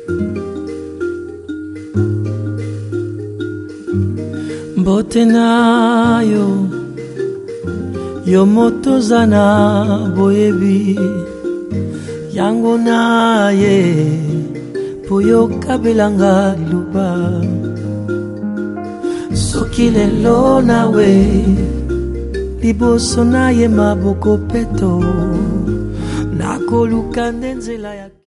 Mbote na yo moto zana boyebi yango na ye poyo kabelanga luba soki lelo nawe liboso na ye maboko peto nakoluka nzela ya